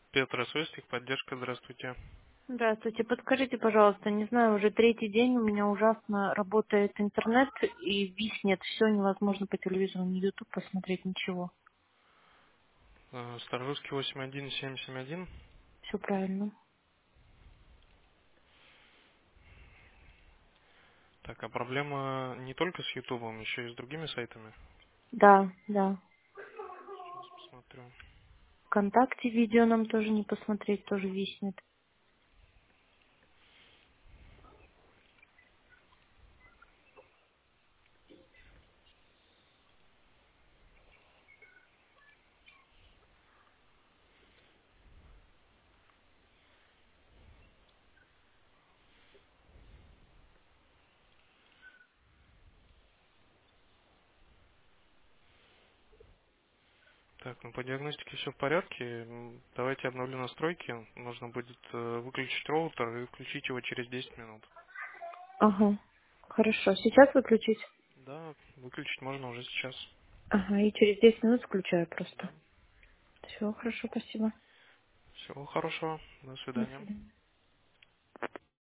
Петр Свистик, поддержка, здравствуйте. Здравствуйте. Подскажите, пожалуйста, не знаю, уже третий день у меня ужасно работает интернет и виснет все, невозможно по телевизору, ни YouTube посмотреть, ничего. Старорусский 81771. Все правильно. Так, а проблема не только с Ютубом, еще и с другими сайтами? Да, да. Сейчас посмотрю. ВКонтакте видео нам тоже не посмотреть, тоже виснет. Так, ну по диагностике все в порядке. Давайте обновлю настройки. Нужно будет выключить роутер и включить его через 10 минут. Ага. Хорошо. Сейчас выключить? Да, выключить можно уже сейчас. Ага, и через 10 минут включаю просто. Да. Все, хорошо, спасибо. Всего хорошего. До До свидания. свидания.